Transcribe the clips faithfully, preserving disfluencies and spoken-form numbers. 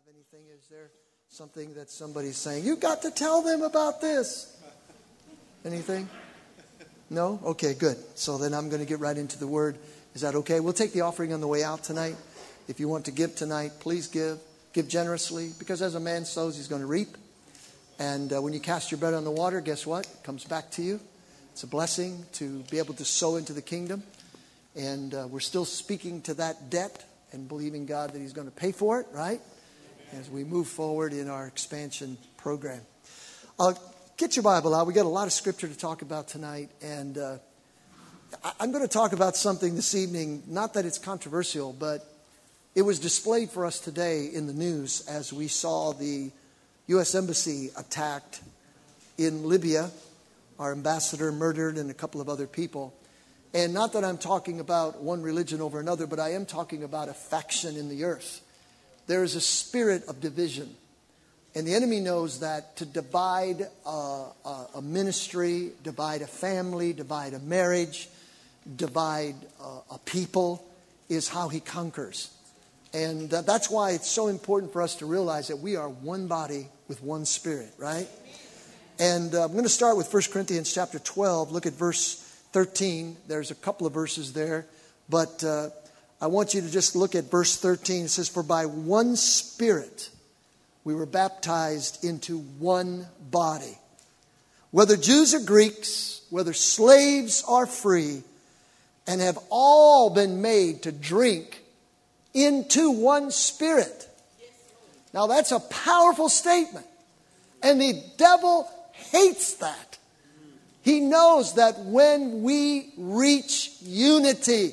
anything? Is there something that somebody's saying, you got to tell them about this? Anything? No? Okay, good. So then I'm going to get right into the Word. Is that okay? We'll take the offering on the way out tonight. If you want to give tonight, please give. Give generously, because as a man sows, he's going to reap. And uh, when you cast your bread on the water, guess what? It comes back to you. It's a blessing to be able to sow into the kingdom. And uh, we're still speaking to that debt and believing God that He's going to pay for it, right? As we move forward in our expansion program. Uh, get your Bible out. We got a lot of scripture to talk about tonight. And uh, I'm going to talk about something this evening, not that it's controversial, but it was displayed for us today in the news as we saw the U S Embassy attacked in Libya, our ambassador murdered and a couple of other people. And not that I'm talking about one religion over another, but I am talking about a faction in the earth. There is a spirit of division. And the enemy knows that to divide a, a, a ministry, divide a family, divide a marriage, divide a, a people is how he conquers. And uh, that's why it's so important for us to realize that we are one body with one spirit, right? And uh, I'm going to start with First Corinthians chapter twelve. Look at verse thirteen. There's a couple of verses there. But uh, I want you to just look at verse thirteen. It says, for by one Spirit we were baptized into one body. Whether Jews or Greeks, whether slaves or free, and have all been made to drink into one Spirit. Now that's a powerful statement. And the devil hates that. He knows that when we reach unity,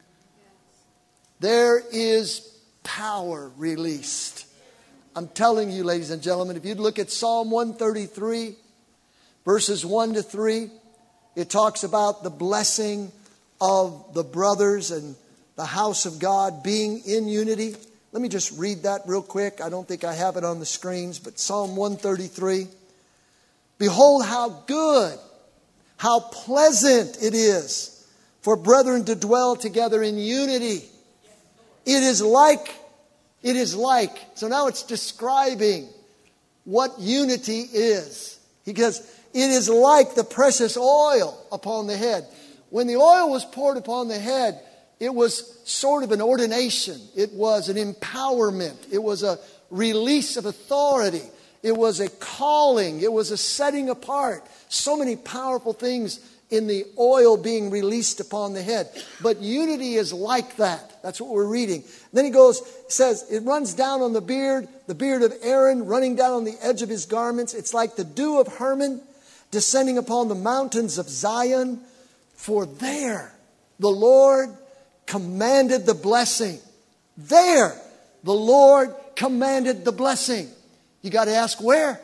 there is power released. I'm telling you, ladies and gentlemen, if you'd look at Psalm one thirty-three, verses one to three, it talks about the blessing of the brothers and the house of God being in unity. Let me just read that real quick. I don't think I have it on the screens, but Psalm one thirty-three. Behold how good, how pleasant it is for brethren to dwell together in unity. It is like, it is like. So now it's describing what unity is. Because it is like the precious oil upon the head. When the oil was poured upon the head, it was sort of an ordination. It was an empowerment. It was a release of authority. It was a calling. It was a setting apart. So many powerful things in the oil being released upon the head. But unity is like that. That's what we're reading. Then he goes, says, it runs down on the beard, the beard of Aaron running down on the edge of his garments. It's like the dew of Hermon descending upon the mountains of Zion. For there the Lord commanded the blessing. There the Lord commanded the blessing. You got to ask where?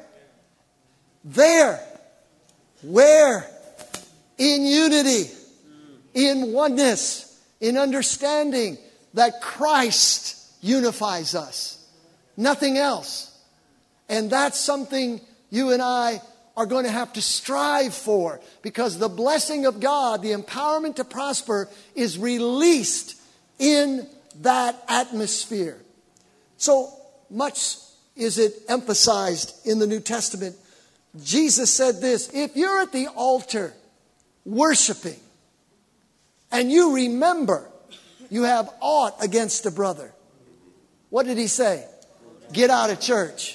There. Where? In unity, in oneness, in understanding that Christ unifies us. Nothing else. And that's something you and I are going to have to strive for, because the blessing of God, the empowerment to prosper, is released in that atmosphere. So much is it emphasized in the New Testament. Jesus said this, if you're at the altar worshiping and you remember you have aught against a brother, what did he say? Get out of church.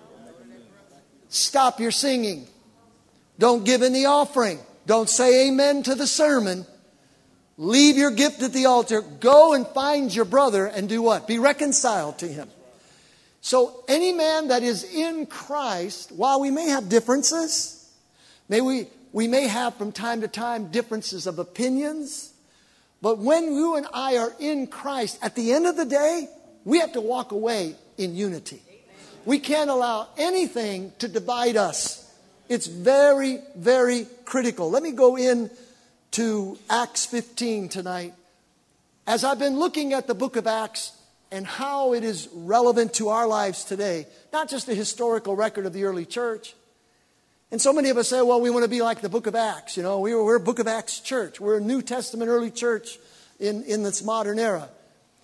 Stop your singing. Don't give in the offering. Don't say amen to the sermon. Leave your gift at the altar. Go and find your brother and do what? Be reconciled to him. So any man that is in Christ, while we may have differences, may we, we may have from time to time differences of opinions, but when you and I are in Christ, at the end of the day, we have to walk away in unity. We can't allow anything to divide us. It's very, very critical. Let me go in to Acts fifteen tonight. As I've been looking at the book of Acts and how it is relevant to our lives today, not just a historical record of the early church. And so many of us say, well, we want to be like the book of Acts. You know, we were, we're a book of Acts church. We're a New Testament early church in, in this modern era.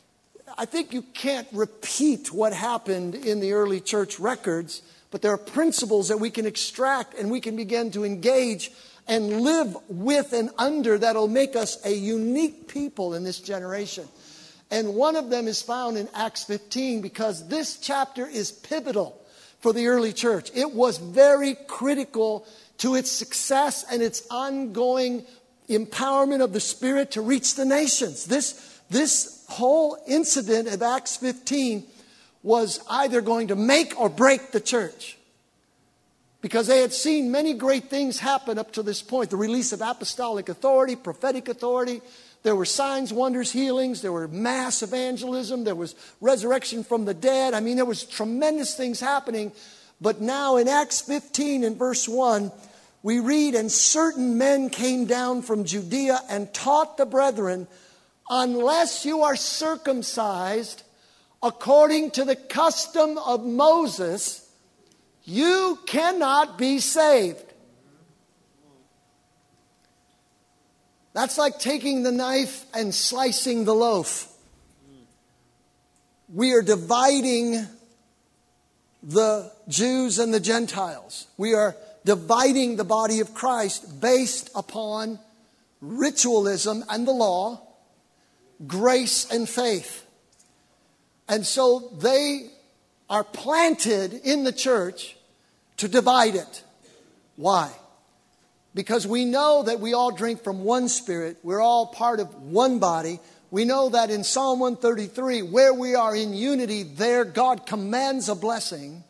I think you can't repeat what happened in the early church records, but there are principles that we can extract and we can begin to engage and live with and under that'll make us a unique people in this generation. And one of them is found in Acts fifteen, because this chapter is pivotal for the early church. It was very critical to its success and its ongoing empowerment of the Spirit to reach the nations. This, this whole incident of Acts fifteen was either going to make or break the church, because they had seen many great things happen up to this point. The release of apostolic authority, prophetic authority. There were signs, wonders, healings. There were mass evangelism. There was resurrection from the dead. I mean, there was tremendous things happening. But now in Acts fifteen and verse one, we read, "And certain men came down from Judea and taught the brethren, unless you are circumcised according to the custom of Moses, you cannot be saved." That's like taking the knife and slicing the loaf. We are dividing the Jews and the Gentiles. We are dividing the body of Christ based upon ritualism and the law, grace and faith. And so they are planted in the church to divide it. Why? Because we know that we all drink from one Spirit. We're all part of one body. We know that in Psalm one thirty-three, where we are in unity, there God commands a blessing.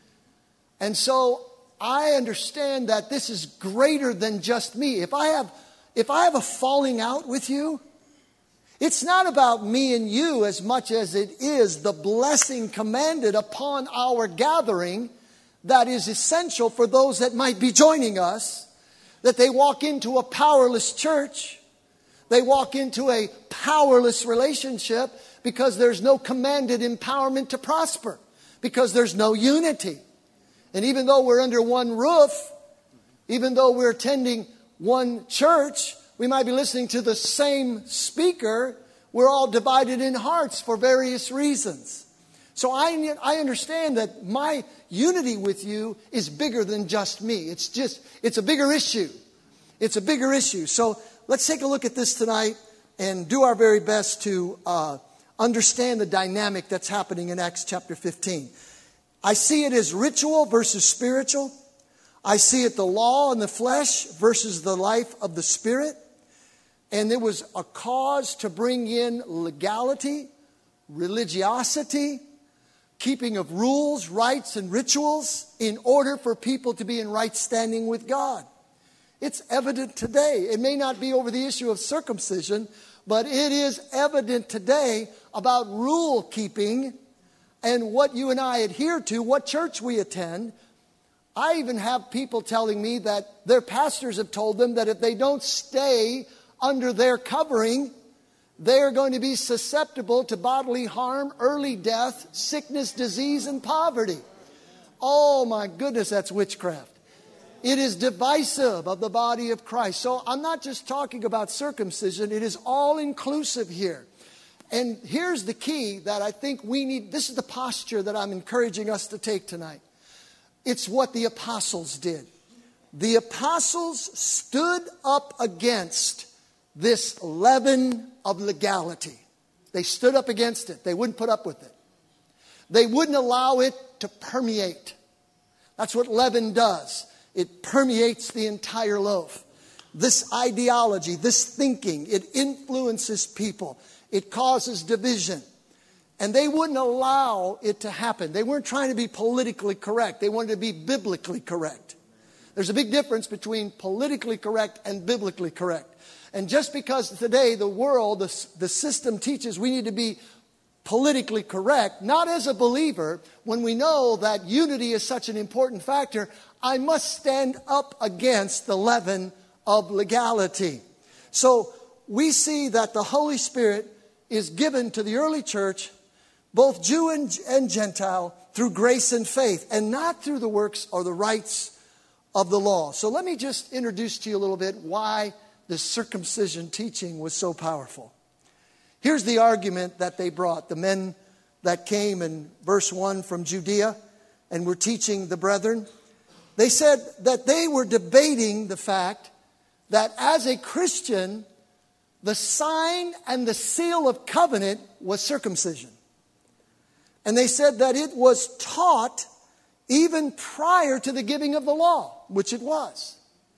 And so I understand that this is greater than just me. If I have, if I have a falling out with you, it's not about me and you as much as it is the blessing commanded upon our gathering that is essential for those that might be joining us. That they walk into a powerless church. They walk into a powerless relationship because there's no commanded empowerment to prosper. Because there's no unity. And even though we're under one roof, even though we're attending one church, we might be listening to the same speaker, we're all divided in hearts for various reasons. So I, I understand that my unity with you is bigger than just me. It's just, it's a bigger issue. It's a bigger issue. So let's take a look at this tonight and do our very best to uh, understand the dynamic that's happening in Acts chapter fifteen. I see it as ritual versus spiritual. I see it the law and the flesh versus the life of the Spirit. And there was a cause to bring in legality, religiosity, keeping of rules, rites, and rituals in order for people to be in right standing with God. It's evident today. It may not be over the issue of circumcision, but it is evident today about rule keeping and what you and I adhere to, what church we attend. I even have people telling me that their pastors have told them that if they don't stay under their covering, they are going to be susceptible to bodily harm, early death, sickness, disease, and poverty. Oh my goodness, that's witchcraft. It is divisive of the body of Christ. So I'm not just talking about circumcision. It is all inclusive here. And here's the key that I think we need. This is the posture that I'm encouraging us to take tonight. It's what the apostles did. The apostles stood up against this leaven of legality. They stood up against it. They wouldn't put up with it. They wouldn't allow it to permeate. That's what leaven does. It permeates the entire loaf. This ideology, this thinking, it influences people. It causes division. And they wouldn't allow it to happen. They weren't trying to be politically correct. They wanted to be biblically correct. There's a big difference between politically correct and biblically correct. And just because today the world, the, the system teaches we need to be politically correct, not as a believer, when we know that unity is such an important factor, I must stand up against the leaven of legality. So we see that the Holy Spirit is given to the early church, both Jew and, and Gentile, through grace and faith, and not through the works or the rites of the law. So let me just introduce to you a little bit why the circumcision teaching was so powerful. Here's the argument that they brought. The men that came in verse one from Judea and were teaching the brethren. They said that they were debating the fact that as a Christian, the sign and the seal of covenant was circumcision. And they said that it was taught even prior to the giving of the law, which it was.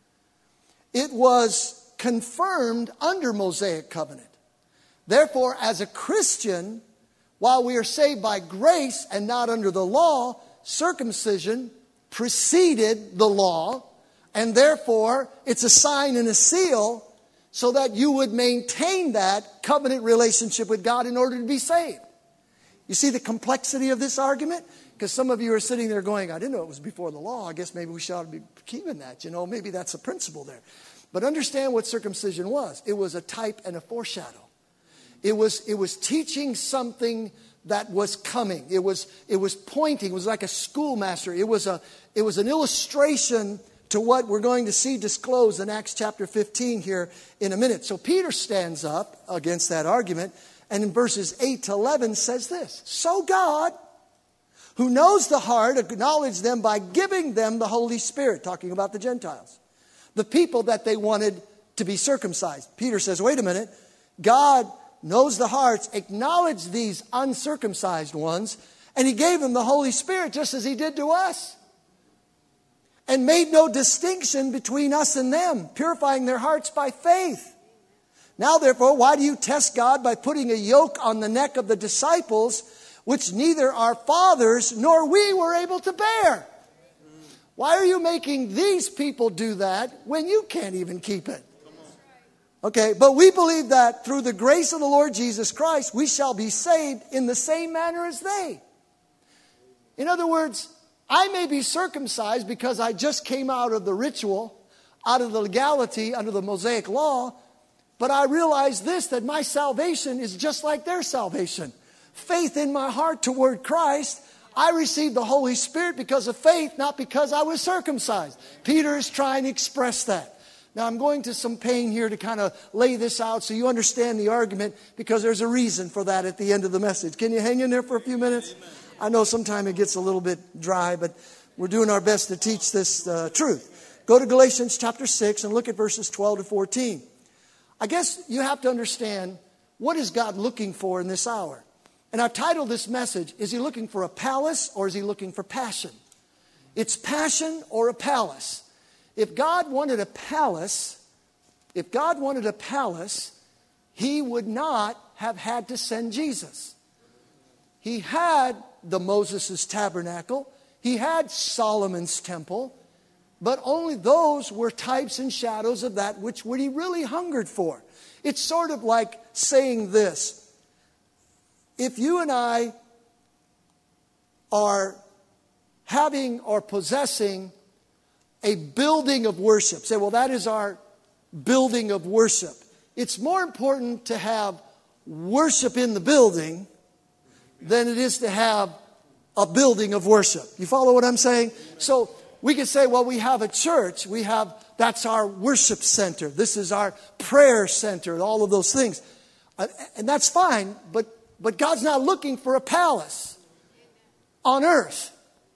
It was confirmed under Mosaic covenant. Therefore, as a Christian, while we are saved by grace and not under the law, circumcision preceded the law, and therefore it's a sign and a seal so that you would maintain that covenant relationship with God in order to be saved. You see the complexity of this argument? Because some of you are sitting there going, I didn't know it was before the law. I guess maybe we should be keeping that. You know, maybe that's a principle there. But understand what circumcision was. It was a type and a foreshadow. It was, it was teaching something that was coming. It was, it was pointing. It was like a schoolmaster. It was, a, it was an illustration to what we're going to see disclosed in Acts chapter fifteen here in a minute. So Peter stands up against that argument and in verses eight to eleven says this. So God, who knows the heart, acknowledged them by giving them the Holy Spirit. Talking about the Gentiles. The people that they wanted to be circumcised. Peter says, wait a minute. God knows the hearts, acknowledged these uncircumcised ones, and He gave them the Holy Spirit just as He did to us. And made no distinction between us and them, purifying their hearts by faith. Now therefore, why do you test God by putting a yoke on the neck of the disciples, which neither our fathers nor we were able to bear? Why are you making these people do that when you can't even keep it? Okay, but we believe that through the grace of the Lord Jesus Christ, we shall be saved in the same manner as they. In other words, I may be circumcised because I just came out of the ritual, out of the legality under the Mosaic law, but I realize this, that my salvation is just like their salvation. Faith in my heart toward Christ. I received the Holy Spirit because of faith, not because I was circumcised. Peter is trying to express that. Now, I'm going to some pain here to kind of lay this out so you understand the argument, because there's a reason for that at the end of the message. Can you hang in there for a few minutes? Amen. I know sometimes it gets a little bit dry, but we're doing our best to teach this uh, truth. Go to Galatians chapter six and look at verses twelve to fourteen. I guess you have to understand, what is God looking for in this hour? And I've titled this message, is He looking for a palace or is He looking for passion? It's passion or a palace. If God wanted a palace, if God wanted a palace, He would not have had to send Jesus. He had the Moses' tabernacle. He had Solomon's temple. But only those were types and shadows of that which what He really hungered for. It's sort of like saying this. If you and I are having or possessing a building of worship. Say, well, that is our building of worship. It's more important to have worship in the building than it is to have a building of worship. You follow what I'm saying? So we can say, well, we have a church. We have, that's our worship center. This is our prayer center, all of those things. And that's fine, but, but God's not looking for a palace on earth.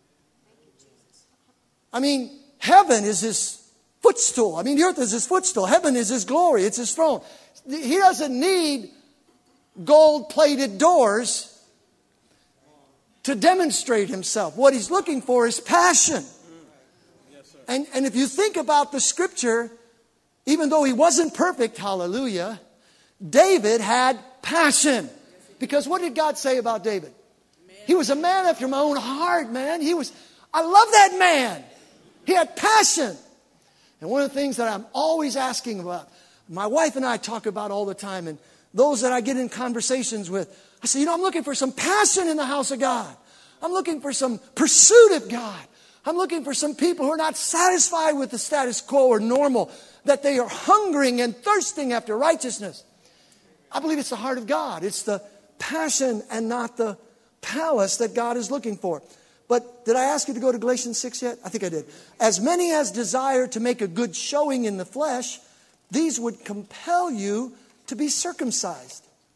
I mean, heaven is His footstool. I mean, the earth is His footstool. Heaven is His glory. It's His throne. He doesn't need gold-plated doors to demonstrate Himself. What He's looking for is passion. And, and if you think about the Scripture, even though he wasn't perfect, hallelujah, David had passion. Because what did God say about David? He was a man after my own heart, man. He was, I love that man. He had passion. And one of the things that I'm always asking about, my wife and I talk about all the time, and those that I get in conversations with, I say, you know, I'm looking for some passion in the house of God. I'm looking for some pursuit of God. I'm looking for some people who are not satisfied with the status quo or normal, that they are hungering and thirsting after righteousness. I believe it's the heart of God. It's the passion and not the palace that God is looking for. But did I ask you to go to Galatians six yet? I think I did. As many as desire to make a good showing in the flesh, these would compel you to be circumcised.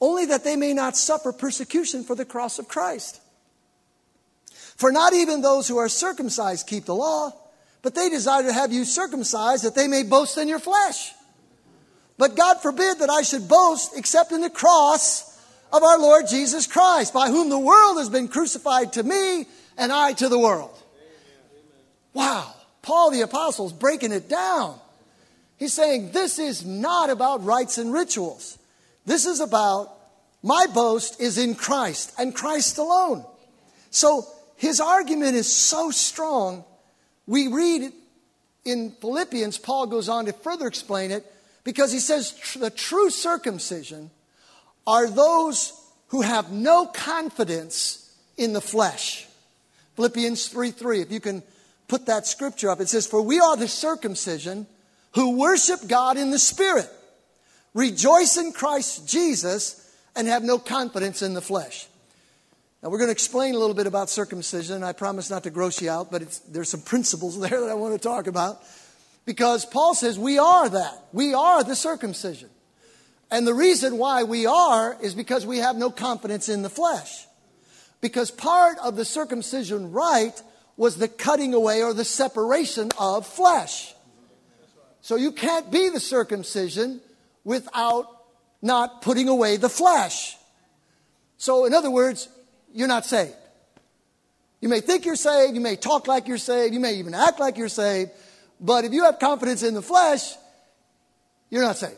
only that they may not suffer persecution for the cross of Christ. For not even those who are circumcised keep the law, but they desire to have you circumcised, that they may boast in your flesh. But God forbid that I should boast except in the cross of our Lord Jesus Christ, by whom the world has been crucified to me, and I to the world. Wow. Paul the Apostle is breaking it down. He's saying this is not about rites and rituals. This is about my boast is in Christ and Christ alone. So his argument is so strong. We read in Philippians, Paul goes on to further explain it, because he says the true circumcision are those who have no confidence in the flesh. Philippians three three, if you can put that scripture up. It says, for we are the circumcision who worship God in the Spirit, rejoice in Christ Jesus, and have no confidence in the flesh. Now we're going to explain a little bit about circumcision. I promise not to gross you out, but it's, there's some principles there that I want to talk about. Because Paul says we are that. We are the circumcision. And the reason why we are is because we have no confidence in the flesh. Because part of the circumcision rite was the cutting away or the separation of flesh. So you can't be the circumcision without not putting away the flesh. So in other words, you're not saved. You may think you're saved, you may talk like you're saved, you may even act like you're saved, but if you have confidence in the flesh, you're not saved.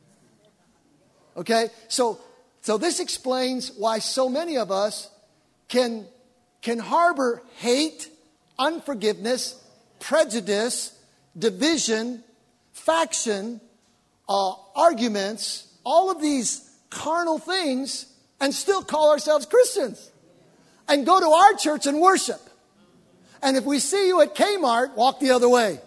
Okay? So, so this explains why so many of us can, can harbor hate, unforgiveness, prejudice, division, faction, uh, arguments, all of these carnal things, and still call ourselves Christians. And go to our church and worship. And if we see you at Kmart, walk the other way.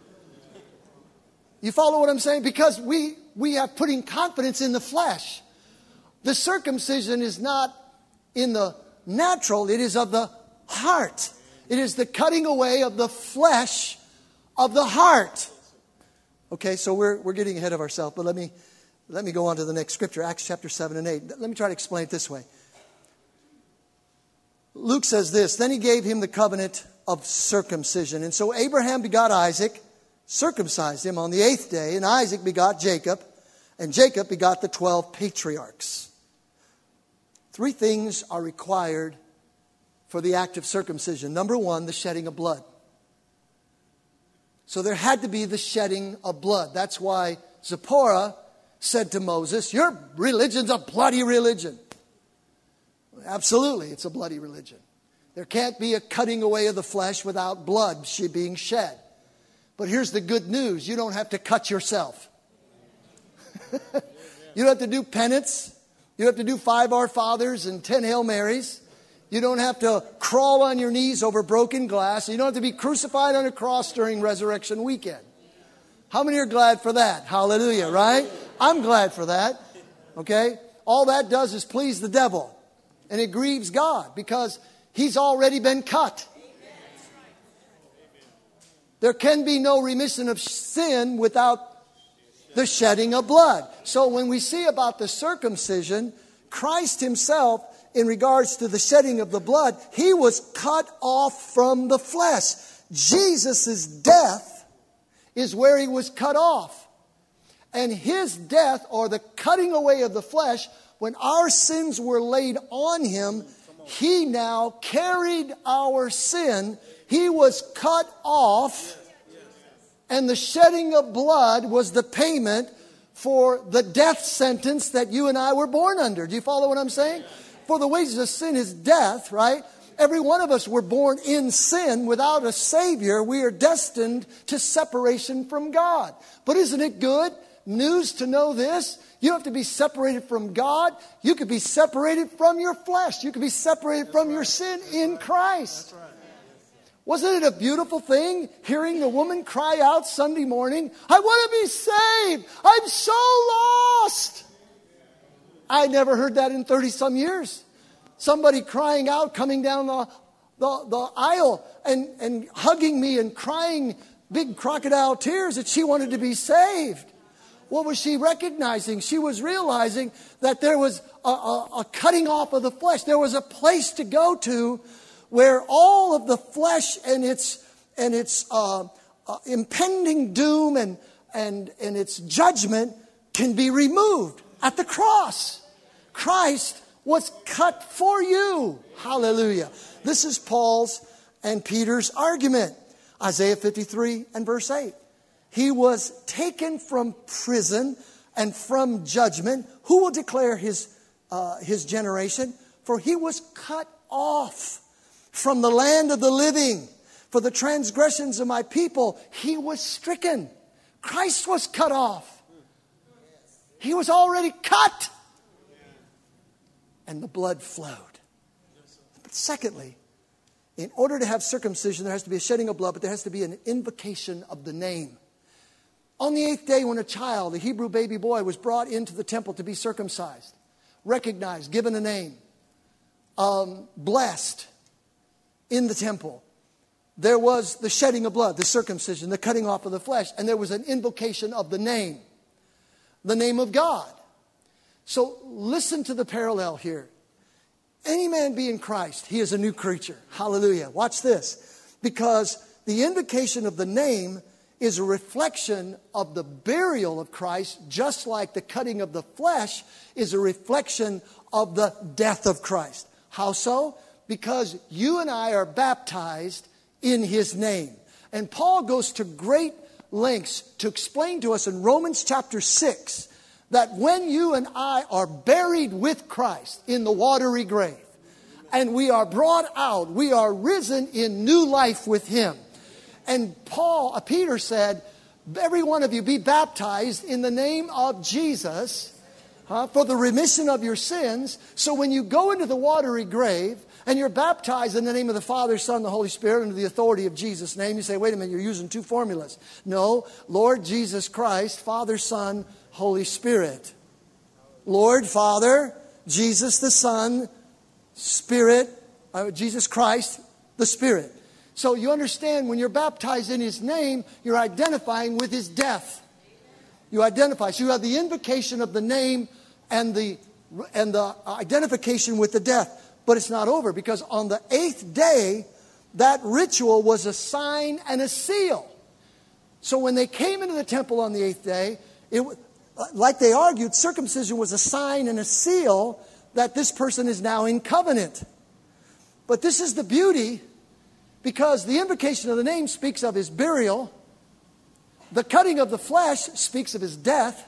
You follow what I'm saying? Because we, we are putting confidence in the flesh. The circumcision is not in the natural, it is of the heart. It is the cutting away of the flesh of the heart. Okay, so we're we're getting ahead of ourselves, but let me let me go on to the next scripture, Acts chapter seven and eight. Let me try to explain it this way. Luke says this, then he gave him the covenant of circumcision. And so Abraham begot Isaac, circumcised him on the eighth day, and Isaac begot Jacob, and Jacob begot the twelve patriarchs. Three things are required for the act of circumcision. Number one, the shedding of blood. So there had to be the shedding of blood. That's why Zipporah said to Moses, your religion's a bloody religion. Absolutely, it's a bloody religion. There can't be a cutting away of the flesh without blood being shed. But here's the good news. You don't have to cut yourself. You don't have to do penance. You don't have to do five Our Fathers and ten Hail Marys. You don't have to crawl on your knees over broken glass. You don't have to be crucified on a cross during Resurrection Weekend. How many are glad for that? Hallelujah, right? I'm glad for that. Okay? All that does is please the devil. And it grieves God because he's already been cut. There can be no remission of sin without the shedding of blood. So when we see about the circumcision, Christ himself, in regards to the shedding of the blood, he was cut off from the flesh. Jesus' death is where he was cut off. And his death, or the cutting away of the flesh, when our sins were laid on him, he now carried our sin. He was cut off. And the shedding of blood was the payment for the death sentence that you and I were born under. Do you follow what I'm saying? For the wages of sin is death, right? Every one of us were born in sin. Without a Savior, we are destined to separation from God. But isn't it good news to know this? You don't have to be separated from God. You could be separated from your flesh. You could be separated from your sin in Christ. Wasn't it a beautiful thing hearing the woman cry out Sunday morning, I want to be saved. I'm so lost. I never heard that in thirty some years. Somebody crying out, coming down the, the, the aisle and, and hugging me and crying big crocodile tears that she wanted to be saved. what was she recognizing? She was realizing that there was a, a, a cutting off of the flesh. There was a place to go to where all of the flesh and its and its uh, uh, impending doom and and and its judgment can be removed at the cross. Christ was cut for you. Hallelujah. This is Paul's and Peter's argument. Isaiah fifty-three and verse eight. He was taken from prison and from judgment. Who will declare his, uh, his generation? For he was cut off from the land of the living. For the transgressions of my people, he was stricken. Christ was cut off. He was already cut. And the blood flowed. But secondly, in order to have circumcision, there has to be a shedding of blood, but there has to be an invocation of the name. On the eighth day, when a child, a Hebrew baby boy, was brought into the temple to be circumcised, recognized, given a name, um, blessed in the temple, there was the shedding of blood, the circumcision, the cutting off of the flesh, and there was an invocation of the name, the name of God. So listen to the parallel here. Any man be in Christ, he is a new creature. Hallelujah. Watch this. Because the invocation of the name is a reflection of the burial of Christ, just like the cutting of the flesh is a reflection of the death of Christ. How so? Because you and I are baptized in his name. And Paul goes to great lengths to explain to us in Romans chapter six that when you and I are buried with Christ in the watery grave, and we are brought out, we are risen in new life with him. And Paul, uh, Peter said, every one of you be baptized in the name of Jesus uh, for the remission of your sins. So when you go into the watery grave and you're baptized in the name of the Father, Son, the Holy Spirit, under the authority of Jesus' name, you say, wait a minute, you're using two formulas. No, Lord Jesus Christ, Father, Son, Holy Spirit. Lord, Father, Jesus the Son, Spirit, uh, Jesus Christ, the Spirit. So you understand, when you're baptized in his name, you're identifying with his death. You identify. So you have the invocation of the name and the, and the identification with the death. But it's not over, because on the eighth day, that ritual was a sign and a seal. So when they came into the temple on the eighth day, it, like they argued, circumcision was a sign and a seal that this person is now in covenant. But this is the beauty, because the invocation of the name speaks of his burial. The cutting of the flesh speaks of his death.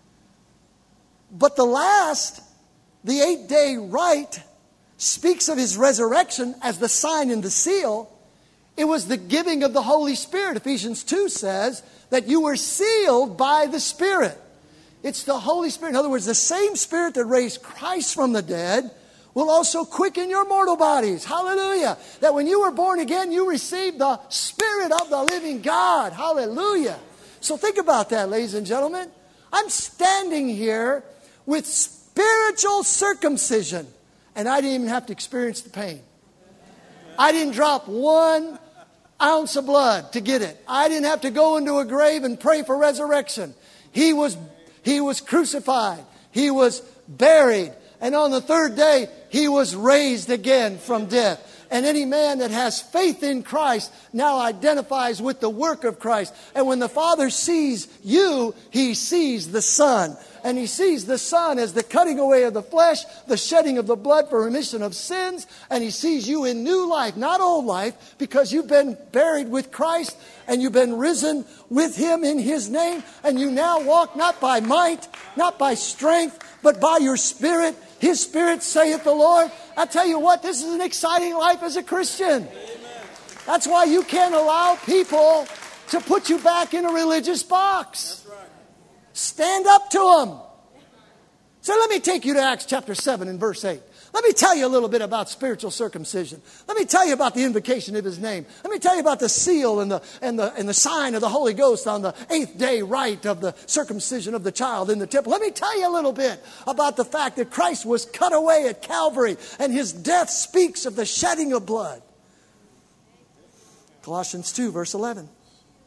But the last, the eight-day rite, speaks of his resurrection as the sign and the seal. It was the giving of the Holy Spirit. Ephesians two says that you were sealed by the Spirit. It's the Holy Spirit. In other words, the same Spirit that raised Christ from the dead will also quicken your mortal bodies. Hallelujah. That when you were born again, you received the Spirit of the living God. Hallelujah. So think about that, ladies and gentlemen. I'm standing here with spiritual circumcision, and I didn't even have to experience the pain. I didn't drop one ounce of blood to get it. I didn't have to go into a grave and pray for resurrection. He was, he was crucified. He was buried. And on the third day, he was raised again from death. And any man that has faith in Christ now identifies with the work of Christ. And when the Father sees you, he sees the Son. And he sees the Son as the cutting away of the flesh, the shedding of the blood for remission of sins. And he sees you in new life, not old life, because you've been buried with Christ and you've been risen with him in his name. And you now walk not by might, not by strength, but by your Spirit. His Spirit, saith the Lord. I tell you what, this is an exciting life as a Christian. That's why you can't allow people to put you back in a religious box. Stand up to them. So let me take you to Acts chapter seven and verse eight. Let me tell you a little bit about spiritual circumcision. Let me tell you about the invocation of his name. Let me tell you about the seal and the, and the, and the sign of the Holy Ghost on the eighth day rite of the circumcision of the child in the temple. Let me tell you a little bit about the fact that Christ was cut away at Calvary and his death speaks of the shedding of blood. Colossians two verse eleven.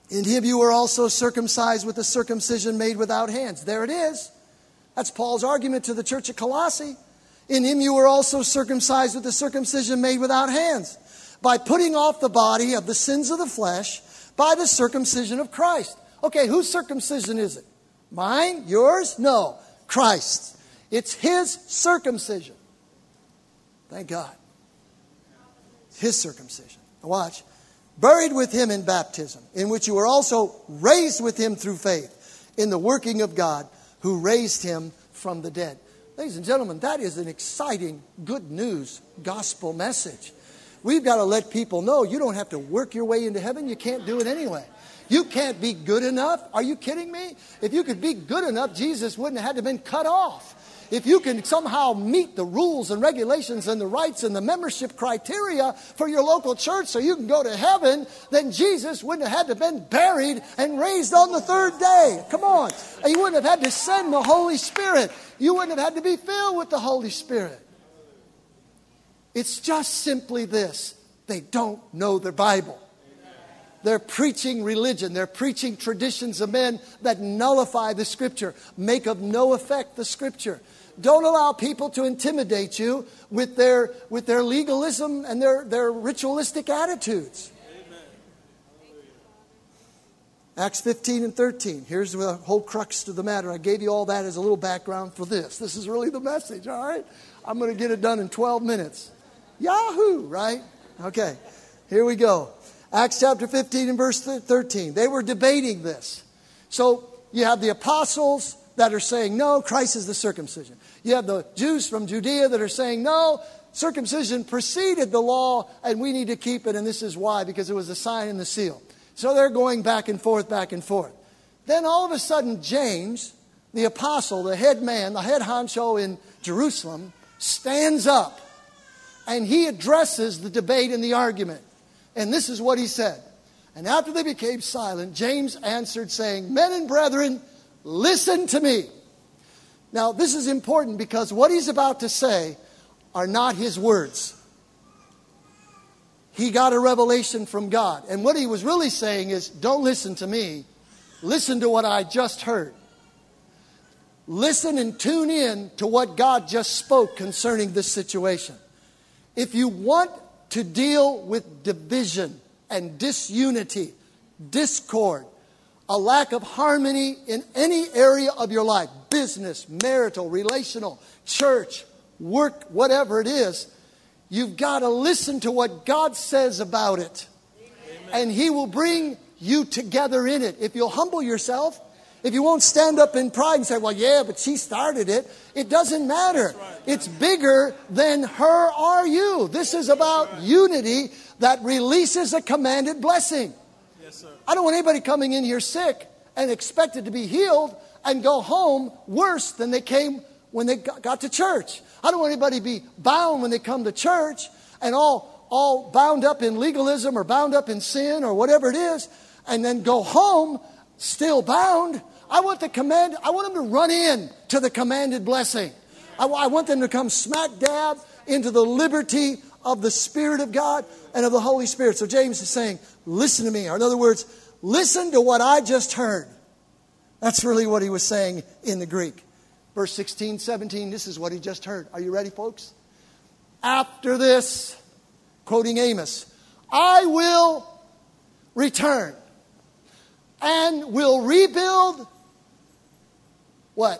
In him you were also circumcised with a circumcision made without hands. There it is. That's Paul's argument to the church at Colossae. In him you were also circumcised with a circumcision made without hands, by putting off the body of the sins of the flesh by the circumcision of Christ. Okay, whose circumcision is it? Mine? Yours? No. Christ. It's his circumcision. Thank God. His circumcision. Now watch. Buried with him in baptism, in which you were also raised with him through faith in the working of God who raised him from the dead. Ladies and gentlemen, that is an exciting, good news gospel message. We've got to let people know you don't have to work your way into heaven. You can't do it anyway. You can't be good enough. Are you kidding me? If you could be good enough, Jesus wouldn't have had to have been cut off. If you can somehow meet the rules and regulations and the rights and the membership criteria for your local church so you can go to heaven, then Jesus wouldn't have had to have been buried and raised on the third day. Come on. He wouldn't have had to send the Holy Spirit. You wouldn't have had to be filled with the Holy Spirit. It's just simply this. They don't know their Bible. They're preaching religion. They're preaching traditions of men that nullify the Scripture, make of no effect the Scripture. Don't allow people to intimidate you with their, with their legalism and their, their ritualistic attitudes. Amen. Acts fifteen and thirteen. Here's the whole crux to the matter. I gave you all that as a little background for this. This is really the message, all right? I'm going to get it done in twelve minutes. Yahoo, right? Okay, here we go. Acts chapter fifteen and verse thirteen. They were debating this. So you have the apostles that are saying, no, Christ is the circumcision. You have the Jews from Judea that are saying, no, circumcision preceded the law and we need to keep it. And this is why, because it was the sign and the seal. So they're going back and forth, back and forth. Then all of a sudden, James, the apostle, the head man, the head honcho in Jerusalem, stands up and he addresses the debate and the argument. And this is what he said. And after they became silent, James answered, saying, men and brethren, listen to me. Now, this is important because what he's about to say are not his words. He got a revelation from God. And what he was really saying is, don't listen to me. Listen to what I just heard. Listen and tune in to what God just spoke concerning this situation. If you want to deal with division and disunity, discord, a lack of harmony in any area of your life, business, marital, relational, church, work, whatever it is, you've got to listen to what God says about it. Amen. And He will bring you together in it. If you'll humble yourself, if you won't stand up in pride and say, well, yeah, but she started it. It doesn't matter. Right. It's bigger than her or you. This is about right. unity that releases a commanded blessing. Yes, sir. I don't want anybody coming in here sick and expected to be healed and go home worse than they came when they got to church. I don't want anybody to be bound when they come to church and all, all bound up in legalism or bound up in sin or whatever it is, and then go home still bound. I want the command. I want them to run in to the commanded blessing. I, I want them to come smack dab into the liberty of the Spirit of God and of the Holy Spirit. So James is saying, listen to me. Or in other words, listen to what I just heard. That's really what he was saying in the Greek. Verse sixteen, seventeen, this is what he just heard. Are you ready, folks? After this, quoting Amos, I will return and will rebuild what?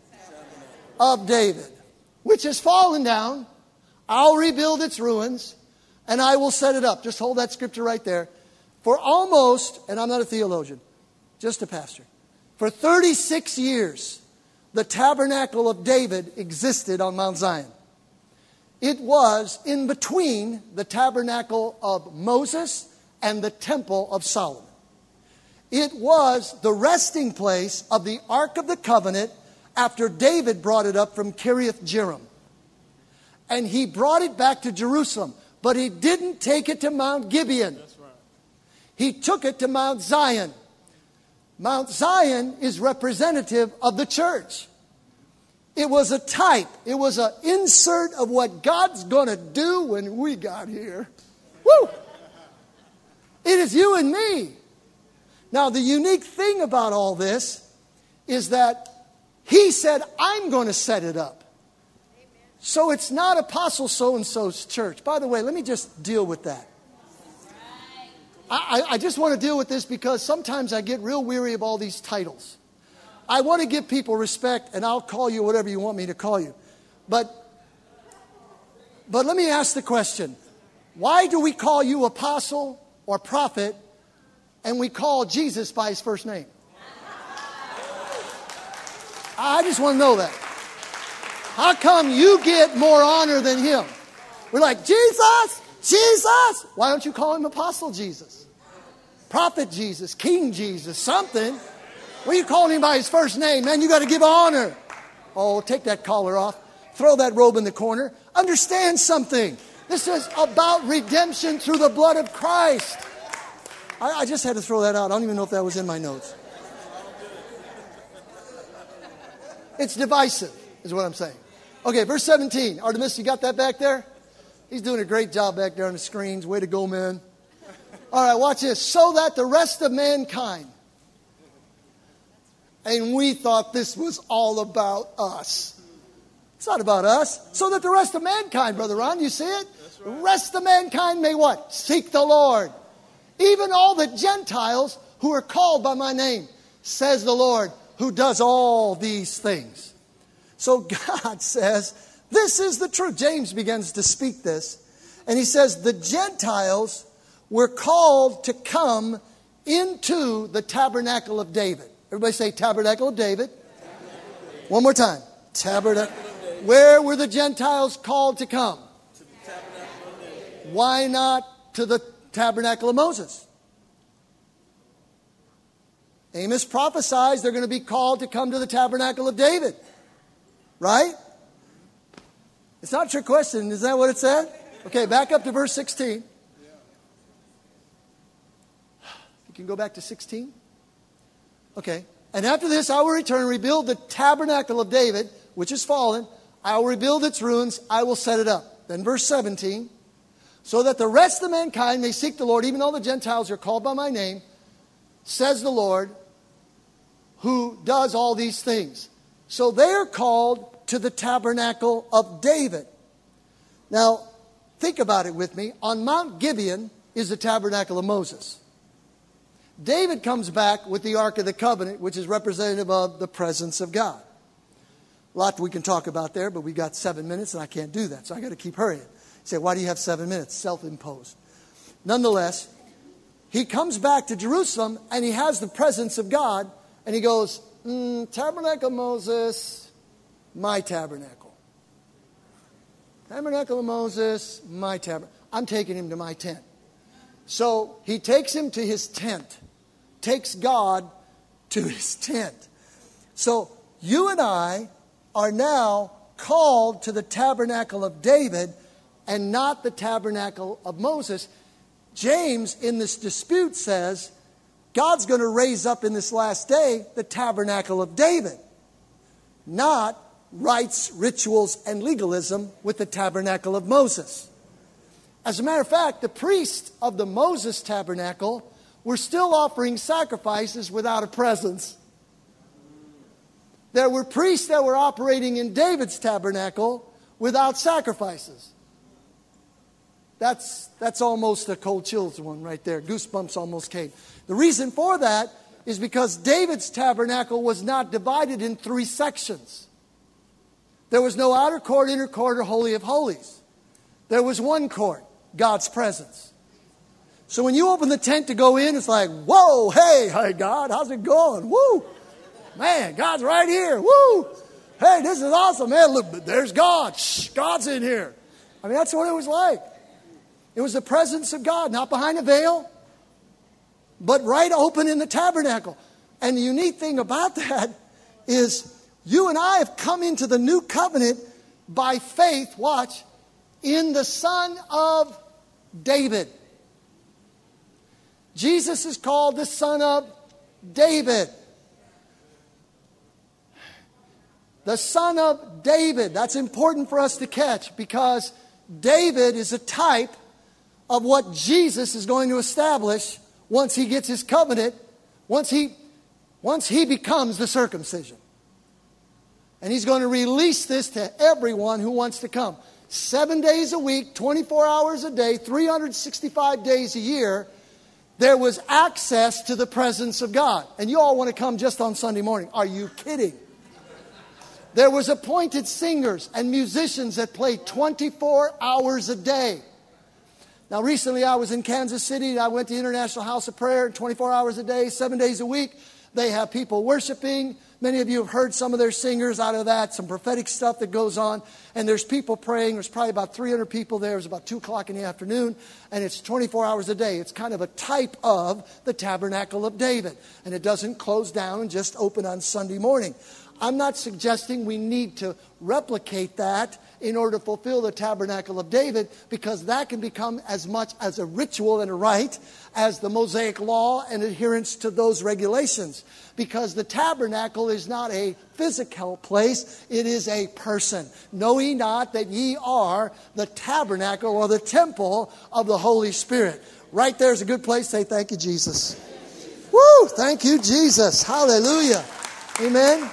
Of David, which has fallen down. I'll rebuild its ruins and I will set it up. Just hold that scripture right there. For almost, and I'm not a theologian, just a pastor, for thirty-six years, the tabernacle of David existed on Mount Zion. It was in between the tabernacle of Moses and the temple of Solomon. It was the resting place of the Ark of the Covenant after David brought it up from Kiriath Jearim. And he brought it back to Jerusalem. But he didn't take it to Mount Gibeon. That's right. He took it to Mount Zion. Mount Zion is representative of the church. It was a type. It was an insert of what God's going to do when we got here. Woo! It is you and me. Now, the unique thing about all this is that he said, I'm going to set it up. So it's not Apostle so-and-so's church. By the way, let me just deal with that. I, I just want to deal with this because sometimes I get real weary of all these titles. I want to give people respect, and I'll call you whatever you want me to call you. But, but let me ask the question. Why do we call you apostle or prophet, and we call Jesus by his first name? I just want to know that. How come you get more honor than him? We're like, Jesus, Jesus. Why don't you call him Apostle Jesus? Prophet Jesus, King Jesus, something. Well, you call him by his first name, man, you got to give honor. Oh, take that collar off. Throw that robe in the corner. Understand something. This is about redemption through the blood of Christ. I, I just had to throw that out. I don't even know if that was in my notes. It's divisive, is what I'm saying. Okay, verse seventeen. Artemis, you got that back there? He's doing a great job back there on the screens. Way to go, man. All right, watch this. So that the rest of mankind. And we thought this was all about us. It's not about us. So that the rest of mankind, Brother Ron, you see it? Right. The rest of mankind may what? Seek the Lord. Even all the Gentiles who are called by my name, says the Lord, who does all these things. So God says, this is the truth. James begins to speak this. And he says, the Gentiles were called to come into the tabernacle of David. Everybody say tabernacle of David. Tabernacle of David. One more time. Tabernacle. Where were the Gentiles called to come? To the tabernacle of David. Why not to the tabernacle of Moses? Amos prophesies they're going to be called to come to the tabernacle of David. Right? It's not a trick question. Is that what it said? Okay, back up to verse sixteen. You can go back to sixteen. Okay. And after this I will return and rebuild the tabernacle of David, which is fallen. I will rebuild its ruins. I will set it up. Then verse seventeen. So that the rest of mankind may seek the Lord, even though the Gentiles are called by my name, says the Lord, who does all these things. So they are called to the tabernacle of David. Now, think about it with me. On Mount Gibeon is the tabernacle of Moses. David comes back with the Ark of the Covenant, which is representative of the presence of God. A lot we can talk about there, but we've got seven minutes and I can't do that. So I got to keep hurrying. You say, why do you have seven minutes? Self-imposed. Nonetheless, he comes back to Jerusalem and he has the presence of God. And he goes, mm, tabernacle of Moses, my tabernacle. Tabernacle of Moses, my tabernacle. I'm taking him to my tent. So he takes him to his tent. Takes God to his tent. So you and I are now called to the tabernacle of David and not the tabernacle of Moses. James, in this dispute, says God's going to raise up in this last day the tabernacle of David, not rites, rituals, and legalism with the tabernacle of Moses. As a matter of fact, the priests of the Moses tabernacle were still offering sacrifices without a presence. There were priests that were operating in David's tabernacle without sacrifices. That's, that's almost a cold chills one right there. Goosebumps almost came. The reason for that is because David's tabernacle was not divided in three sections. There was no outer court, inner court, or holy of holies. There was one court, God's presence. So when you open the tent to go in, it's like, whoa, hey, hey, God, how's it going? Woo! Man, God's right here. Woo! Hey, this is awesome, man. Look, there's God. Shh, God's in here. I mean, that's what it was like. It was the presence of God, not behind a veil, but right open in the tabernacle. And the unique thing about that is you and I have come into the new covenant by faith, watch, in the Son of David. Jesus is called the Son of David. The Son of David. That's important for us to catch because David is a type of what Jesus is going to establish once he gets his covenant Once he, once he becomes the circumcision. And he's going to release this to everyone who wants to come. Seven days a week, twenty-four hours a day, three hundred sixty-five days a year, there was access to the presence of God. And you all want to come just on Sunday morning. Are you kidding? There was appointed singers and musicians that played twenty-four hours a day. Now, recently I was in Kansas City. I went to International House of Prayer, twenty-four hours a day, seven days a week. They have people worshiping. Many of you have heard some of their singers out of that, some prophetic stuff that goes on. And there's people praying. There's probably about three hundred people there. It's about two o'clock in the afternoon. And it's twenty-four hours a day. It's kind of a type of the Tabernacle of David. And it doesn't close down and just open on Sunday morning. I'm not suggesting we need to replicate that in order to fulfill the Tabernacle of David, because that can become as much as a ritual and a rite as the Mosaic Law and adherence to those regulations. Because the tabernacle is not a physical place, it is a person. Know ye not that ye are the tabernacle or the temple of the Holy Spirit? Right there is a good place to say thank you, Jesus. Woo! Thank you, Jesus. Hallelujah. Amen.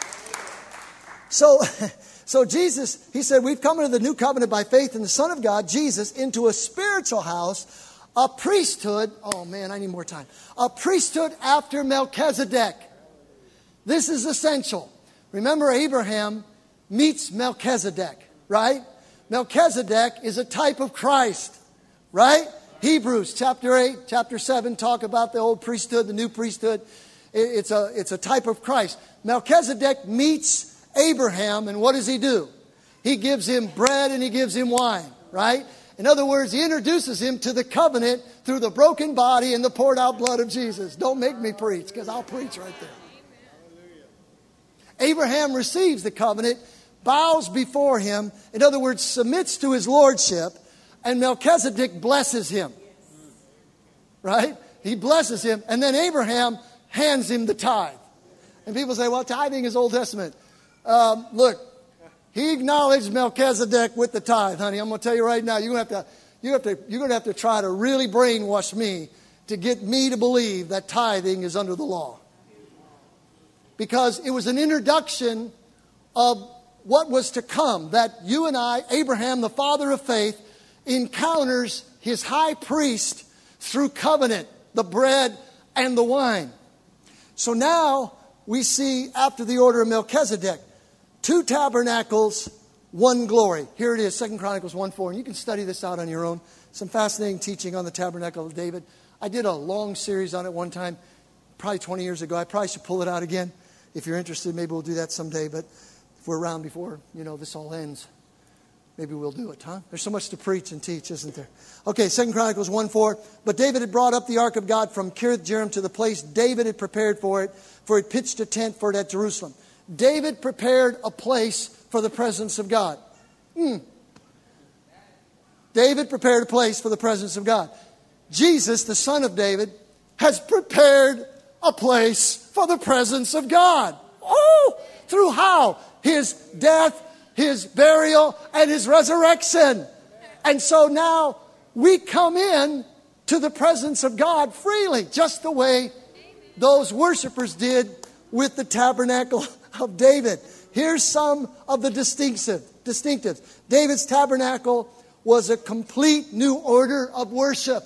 So, so Jesus, he said, we've come into the new covenant by faith in the Son of God, Jesus, into a spiritual house, a priesthood. Oh man, I need more time. A priesthood after Melchizedek. This is essential. Remember, Abraham meets Melchizedek, right? Melchizedek is a type of Christ, right? Hebrews chapter eight, chapter seven talk about the old priesthood, the new priesthood. It's a, it's a type of Christ. Melchizedek meets Abraham, and what does he do? He gives him bread and he gives him wine, right? In other words, he introduces him to the covenant through the broken body and the poured out blood of Jesus. Don't make me preach, because I'll preach right there. Abraham receives the covenant, bows before him, in other words, submits to his lordship, and Melchizedek blesses him. Right? He blesses him, and then Abraham hands him the tithe. And people say, well, tithing is Old Testament. Um, look, he acknowledged Melchizedek with the tithe, honey. I'm going to tell you right now, you're going to have to, you have to, you're going to have to try to really brainwash me to get me to believe that tithing is under the law. Because it was an introduction of what was to come, that you and I, Abraham, the father of faith, encounters his high priest through covenant, the bread and the wine. So now we see, after the order of Melchizedek, two tabernacles, one glory. Here it is, Second Chronicles one four. And you can study this out on your own. Some fascinating teaching on the tabernacle of David. I did a long series on it one time, probably twenty years ago. I probably should pull it out again. If you're interested, maybe we'll do that someday. But if we're around before, you know, this all ends, maybe we'll do it, huh? There's so much to preach and teach, isn't there? Okay, Second Chronicles one four. But David had brought up the ark of God from Kiriath Jearim to the place David had prepared for it, for he pitched a tent for it at Jerusalem. David prepared a place for the presence of God. Hmm. David prepared a place for the presence of God. Jesus, the Son of David, has prepared a place for the presence of God. Oh! Through how? His death, his burial, and his resurrection. And so now we come in to the presence of God freely, just the way those worshipers did with the tabernacle of David. Here's some of the distinctive, distinctives. David's tabernacle was a complete new order of worship.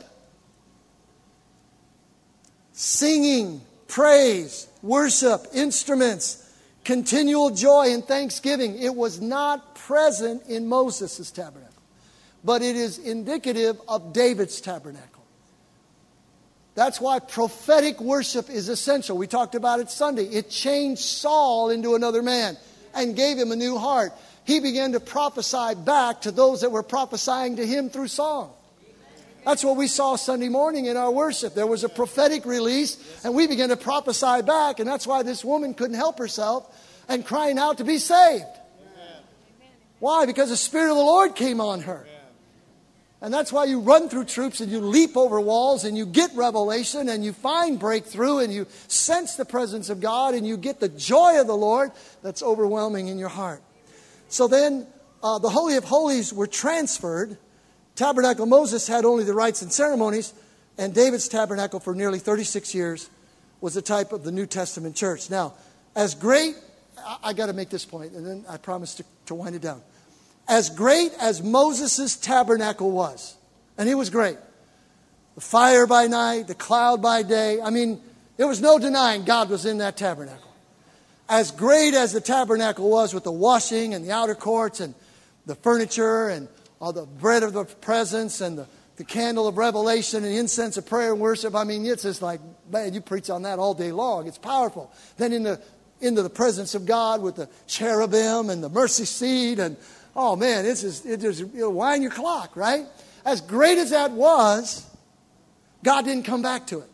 Singing, praise, worship, instruments, continual joy and thanksgiving. It was not present in Moses' tabernacle, but it is indicative of David's tabernacle. That's why prophetic worship is essential. We talked about it Sunday. It changed Saul into another man and gave him a new heart. He began to prophesy back to those that were prophesying to him through song. That's what we saw Sunday morning in our worship. There was a prophetic release, and we began to prophesy back, and that's why this woman couldn't help herself and crying out to be saved. Why? Because the Spirit of the Lord came on her. And that's why you run through troops and you leap over walls and you get revelation and you find breakthrough and you sense the presence of God and you get the joy of the Lord that's overwhelming in your heart. So then uh, the Holy of Holies were transferred. Tabernacle Moses had only the rites and ceremonies, and David's tabernacle for nearly thirty-six years was a type of the New Testament church. Now, as great, I, I got to make this point, and then I promise to, to wind it down. As great as Moses' tabernacle was, and it was great, the fire by night, the cloud by day, I mean, there was no denying God was in that tabernacle. As great as the tabernacle was with the washing and the outer courts and the furniture and all the bread of the presence and the, the candle of revelation and the incense of prayer and worship, I mean, it's just like, man, you preach on that all day long. It's powerful. Then in the, into the presence of God with the cherubim and the mercy seat and, oh man, it's just, it just you know, wind your clock, right? As great as that was, God didn't come back to it.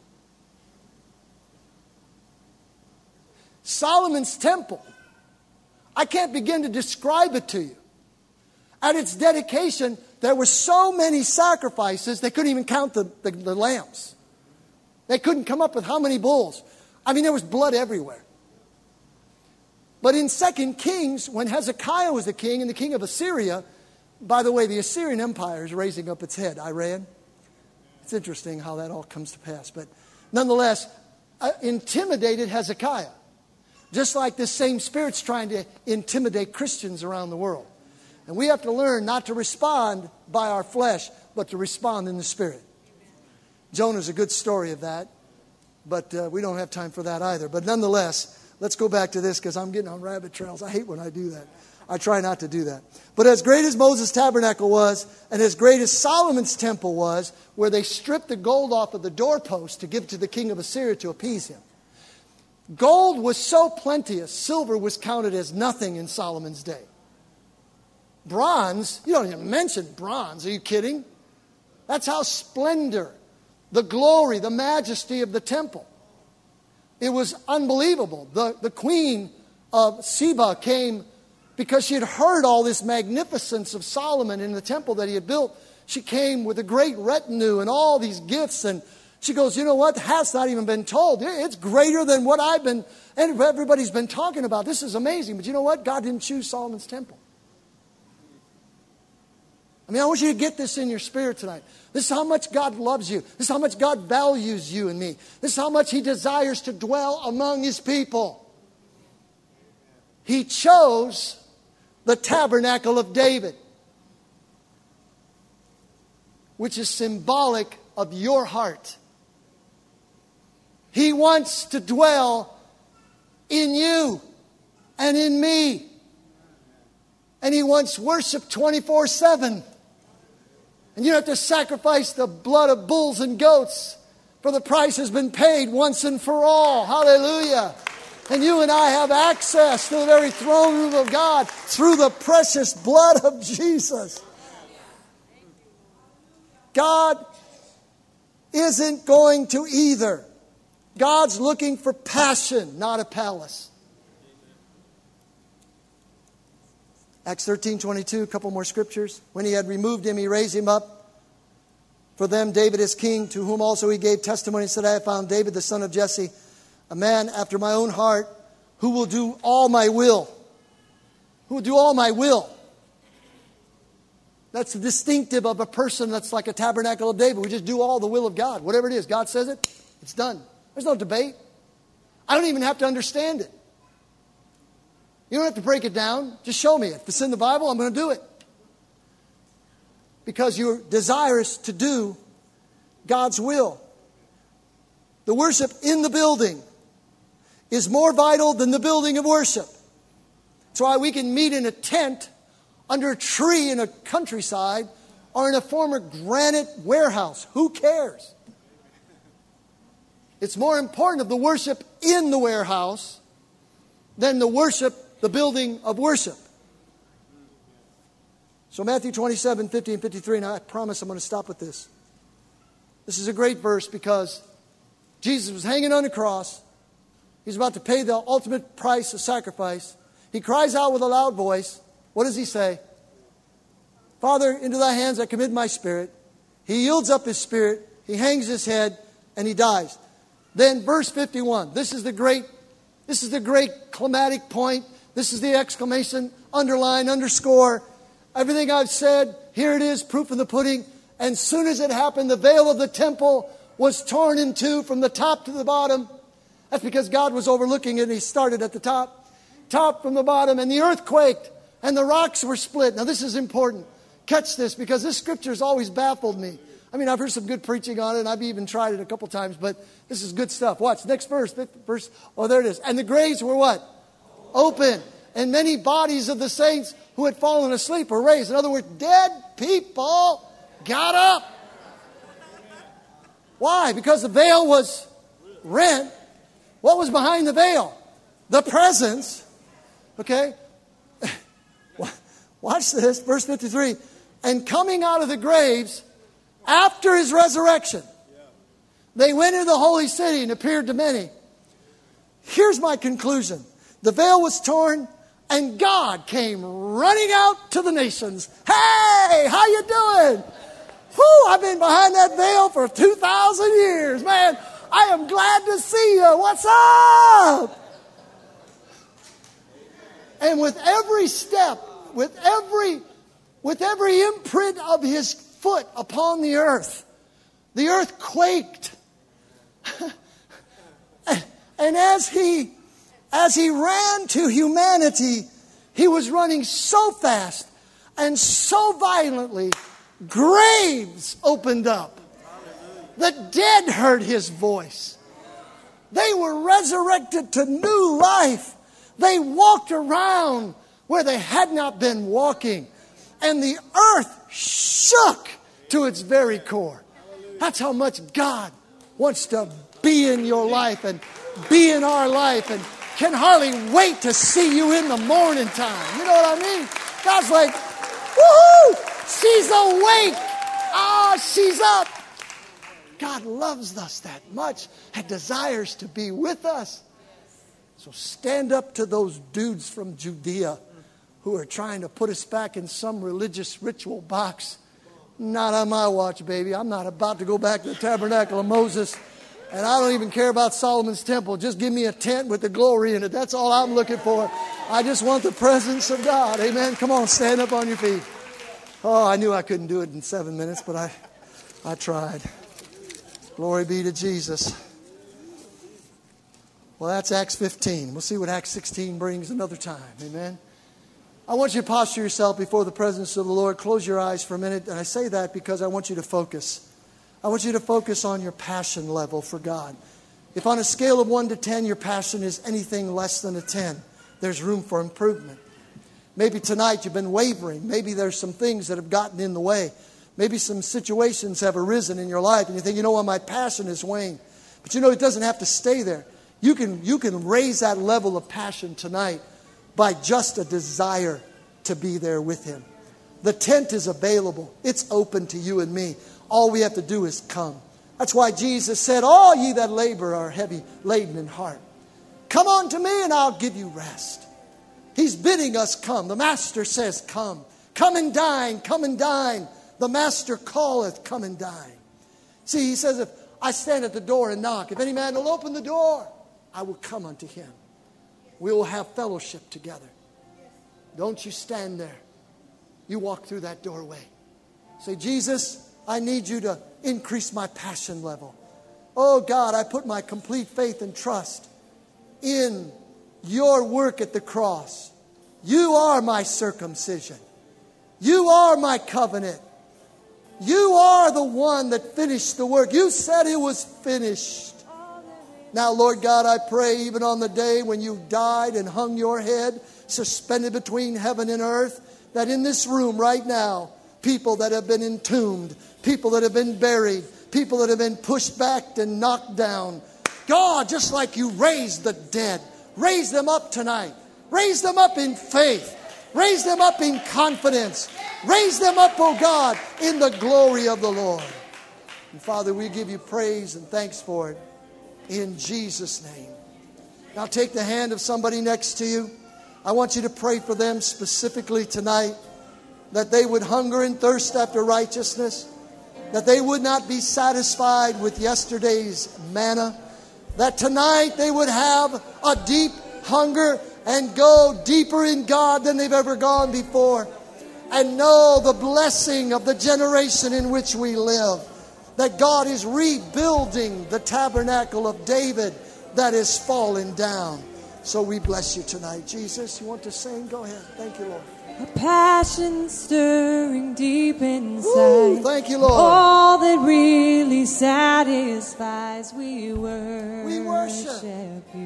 Solomon's temple, I can't begin to describe it to you. At its dedication, there were so many sacrifices, they couldn't even count the, the, the lambs. They couldn't come up with how many bulls. I mean, there was blood everywhere. But in Second Kings, when Hezekiah was the king and the king of Assyria, by the way, the Assyrian Empire is raising up its head, Iran. It's interesting how that all comes to pass. But nonetheless, uh, intimidated Hezekiah. Just like this same spirit's trying to intimidate Christians around the world. And we have to learn not to respond by our flesh, but to respond in the Spirit. Jonah's a good story of that, but uh, we don't have time for that either. But nonetheless, let's go back to this because I'm getting on rabbit trails. I hate when I do that. I try not to do that. But as great as Moses' tabernacle was, and as great as Solomon's temple was, where they stripped the gold off of the doorpost to give to the king of Assyria to appease him. Gold was so plenteous, silver was counted as nothing in Solomon's day. Bronze, you don't even mention bronze. Are you kidding? That's how splendor, the glory, the majesty of the temple. It was unbelievable. The, the queen of Sheba came because she had heard all this magnificence of Solomon in the temple that he had built. She came with a great retinue and all these gifts, and she goes, you know what? That's not even been told. It's greater than what I've been, and everybody's been talking about. This is amazing. But you know what? God didn't choose Solomon's temple. I mean, I want you to get this in your spirit tonight. This is how much God loves you. This is how much God values you and me. This is how much He desires to dwell among His people. He chose the tabernacle of David, which is symbolic of your heart. He wants to dwell in you and in me. And He wants worship twenty-four seven. And you don't have to sacrifice the blood of bulls and goats, for the price has been paid once and for all. Hallelujah. And you and I have access to the very throne room of God through the precious blood of Jesus. God isn't going to either. God's looking for passion, not a palace. Acts thirteen twenty-two, a couple more scriptures. When He had removed him, He raised him up for them, David as king, to whom also He gave testimony and said, I have found David, the son of Jesse, a man after my own heart, who will do all my will. Who will do all my will. That's distinctive of a person that's like a tabernacle of David. We just do all the will of God. Whatever it is, God says it, it's done. There's no debate. I don't even have to understand it. You don't have to break it down. Just show me it. If it's in the Bible, I'm going to do it. Because you're desirous to do God's will. The worship in the building is more vital than the building of worship. That's why we can meet in a tent under a tree in a countryside or in a former granite warehouse. Who cares? It's more important of the worship in the warehouse than the worship, the building of worship. So Matthew twenty-seven, fifty and fifty-three, and I promise I'm going to stop with this. This is a great verse because Jesus was hanging on the cross. He's about to pay the ultimate price of sacrifice. He cries out with a loud voice. What does He say? Father, into Thy hands I commit my spirit. He yields up His spirit. He hangs His head and He dies. Then verse fifty-one. This is the great, this is the great climatic point. This is the exclamation, underline, underscore. Everything I've said, here it is, proof in the pudding. And as soon as it happened, the veil of the temple was torn in two from the top to the bottom. That's because God was overlooking it and He started at the top. Top from the bottom, and the earth quaked and the rocks were split. Now this is important. Catch this, because this scripture has always baffled me. I mean, I've heard some good preaching on it, and I've even tried it a couple times, but this is good stuff. Watch, next verse, verse. Oh, there it is. And the graves were what? Open. And many bodies of the saints who had fallen asleep were raised. In other words, dead people got up. Why? Because the veil was rent. What was behind the veil? The presence. Okay? Watch this, verse fifty-three. And coming out of the graves after His resurrection, they went into the holy city and appeared to many. Here's my conclusion. The veil was torn and God came running out to the nations. Hey, how you doing? Whew, I've been behind that veil for two thousand years. Man, I am glad to see you. What's up? And with every step, with every, with every imprint of His foot upon the earth, the earth quaked. And as he, as he ran to humanity, He was running so fast and so violently, graves opened up. The dead heard His voice. They were resurrected to new life. They walked around where they had not been walking. And the earth shook to its very core. That's how much God wants to be in your life and be in our life, and can hardly wait to see you in the morning time. You know what I mean? God's like, woohoo! She's awake. Ah, she's up. God loves us that much and desires to be with us. So stand up to those dudes from Judea who are trying to put us back in some religious ritual box. Not on my watch, baby. I'm not about to go back to the tabernacle of Moses. And I don't even care about Solomon's temple. Just give me a tent with the glory in it. That's all I'm looking for. I just want the presence of God. Amen. Come on, stand up on your feet. Oh, I knew I couldn't do it in seven minutes, but I, I tried. Glory be to Jesus. Well, that's Acts fifteen. We'll see what Acts sixteen brings another time. Amen. I want you to posture yourself before the presence of the Lord. Close your eyes for a minute. And I say that because I want you to focus. I want you to focus on your passion level for God. If on a scale of one to ten, your passion is anything less than a ten, there's room for improvement. Maybe tonight you've been wavering. Maybe there's some things that have gotten in the way. Maybe some situations have arisen in your life and you think, you know what, my passion is waned. But you know, it doesn't have to stay there. You can, you can raise that level of passion tonight by just a desire to be there with Him. The tent is available. It's open to you and me. All we have to do is come. That's why Jesus said, all ye that labor are heavy laden in heart, come unto me and I'll give you rest. He's bidding us come. The Master says, come. Come and dine, come and dine. The Master calleth, come and dine. See, He says, if I stand at the door and knock, if any man will open the door, I will come unto him. We will have fellowship together. Don't you stand there. You walk through that doorway. Say, Jesus, I need you to increase my passion level. Oh God, I put my complete faith and trust in your work at the cross. You are my circumcision. You are my covenant. You are the one that finished the work. You said it was finished. Now, Lord God, I pray even on the day when you died and hung your head, suspended between heaven and earth, that in this room right now, people that have been entombed, people that have been buried, people that have been pushed back and knocked down, God, just like you raised the dead, raise them up tonight. Raise them up in faith. Raise them up in confidence. Raise them up, oh God, in the glory of the Lord. And Father, we give you praise and thanks for it in Jesus' name. Now take the hand of somebody next to you. I want you to pray for them specifically tonight, that they would hunger and thirst after righteousness, that they would not be satisfied with yesterday's manna, that tonight they would have a deep hunger and go deeper in God than they've ever gone before, and know the blessing of the generation in which we live, that God is rebuilding the tabernacle of David that is fallen down. So we bless you tonight. Jesus, you want to sing? Go ahead. Thank you, Lord. A passion stirring deep inside. Ooh, thank you, Lord. All that really satisfies, we worship, we worship you.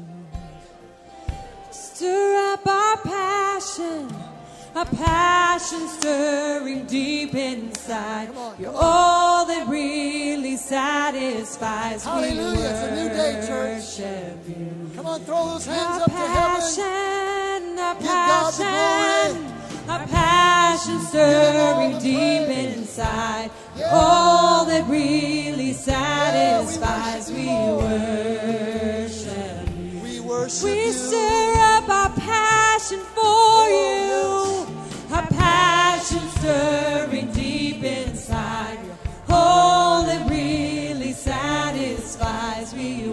Stir up our passion, a passion stirring deep inside. Come on, come You're on. all that really satisfies. Hallelujah. We It's a new day, church. worship you. Come on, throw those hands A up to heaven. passion, a Give God the passion, glory. a passion stirring the deep praise. inside. Yeah. All that really Yeah, satisfies, we we worship worship you. We worship We you. stir up our passion for you. A passion stirring deep inside. All that really satisfies, we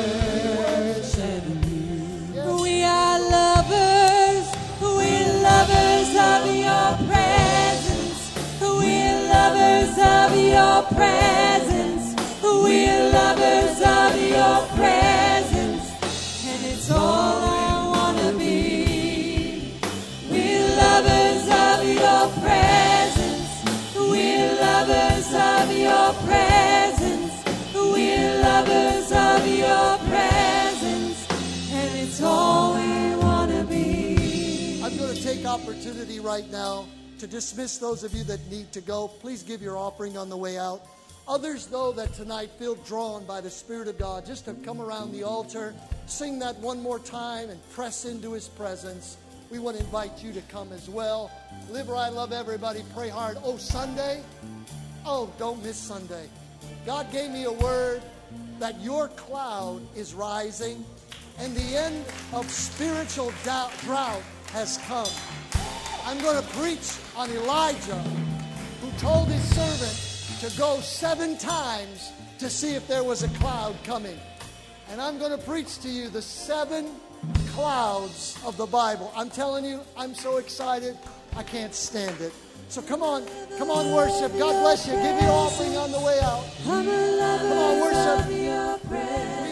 worship you. We are lovers, we're lovers of your presence. We're lovers of your presence. We're lovers of your presence. And it's all I want to be. We're lovers of your presence. We're lovers of your presence. We're lovers of your presence. And it's all we want to be. I'm going to take opportunity right now to dismiss those of you that need to go. Please give your offering on the way out. Others, though, that tonight feel drawn by the Spirit of God just to come around the altar, sing that one more time and press into His presence. We want to invite you to come as well. Live right, love everybody, pray hard. Oh, Sunday? Oh, don't miss Sunday. God gave me a word that your cloud is rising and the end of spiritual doubt, drought has come. I'm going to preach on Elijah, who told his servant to go seven times to see if there was a cloud coming. And I'm going to preach to you the seven clouds of the Bible. I'm telling you, I'm so excited, I can't stand it. So come on, come on, worship. God bless you. Give your offering on the way out. Come on, worship.